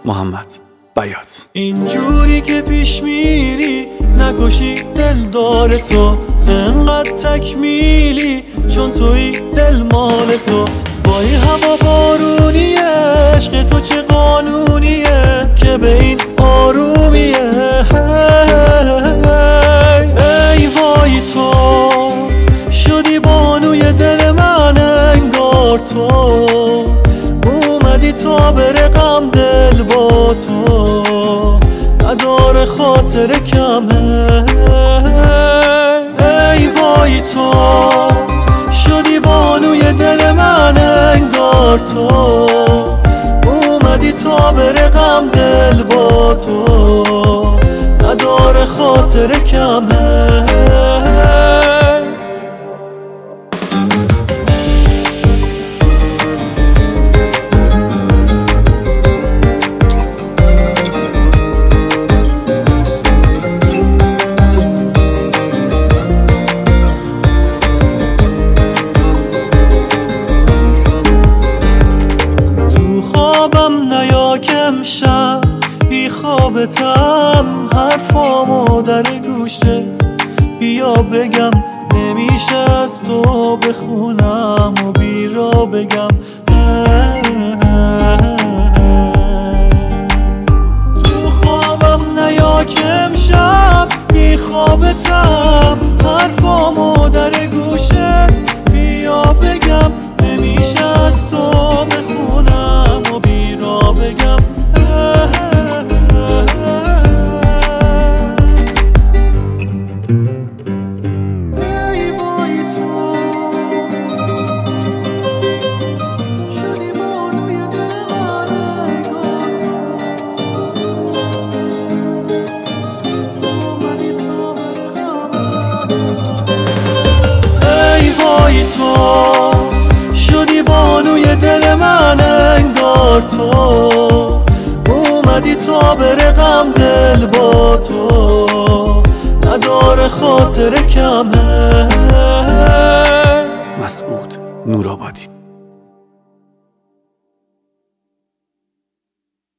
محمد بیات. اینجوری که پیش میری نکشی دلدار تو، انقدر تکمیلی چون توی دل مال تو. وای هوا بارونیه، عشق تو چه قانونیه که به این آرومیه. ای وای تو شدی بانوی دل من، انگار تو اومدی تا بره غم دل با تو، نداره خاطر کمه. ای وای تو شدی بانوی دل من، انگار تو اومدی تا بره غم دل با تو، نداره خاطر کمه. امشب بی خوابتم، حرفامو در گوشت بیا بگم، نمیشه از تو بخونم و بیرا بگم. تو خوابم نیا که امشب بی خوابتم، حرفامو در گوشت بیا بگم، نمیشه از تو بخونم و بیرا بگم. تو شدی بانوی دل من، انگار تو اومدی تا بره غم دل با تو، نداره خاطر کمه. مسعود نورآبادی.